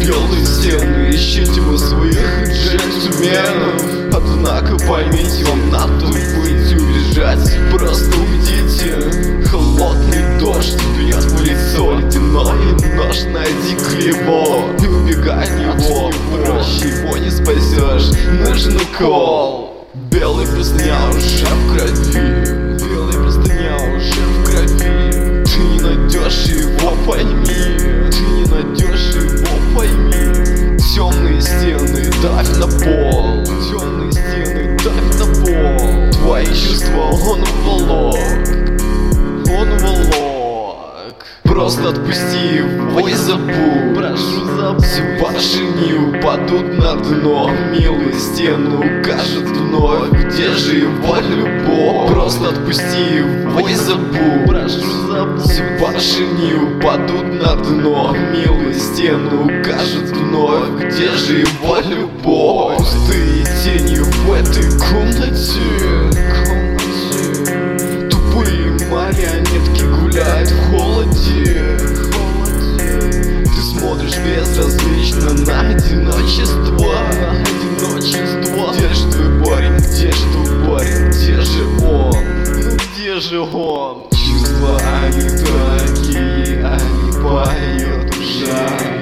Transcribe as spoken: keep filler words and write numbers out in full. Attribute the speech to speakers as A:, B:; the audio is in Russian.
A: Белые стены, ищите вы своих джентльменов. Однако поймите, вам надо быть, убежать, просто уйдите. Холодный дождь бьет в лицо, ледяной нож, найди клево и убегай от него, проще его не спасешь, нужен укол. Белый простыня уже в крови, белый простыня уже в крови. Ты не найдешь его, пойми, ты не найдешь его, пойми. Темные стены, давь на пол, темные стены, давь на пол. Твои чувства он уволок, он уволок. Просто отпусти его и забудь, прошу забудь. Ваши не упадут на дно, милые стены укажут вновь, где же его любовь. Просто отпусти его и забудь, прошу забудь. Ваши не упадут на дно, милые стены укажут вновь, где же его любовь. Пустые тени в этой комнате, комнате. Тупые марионетки гуляют в холоде. Ты смотришь безразлично на одиночество, на одиночество. Где же твой парень, где же твой парень, где же он, ну где же он? Чувства они такие, они поют в жар.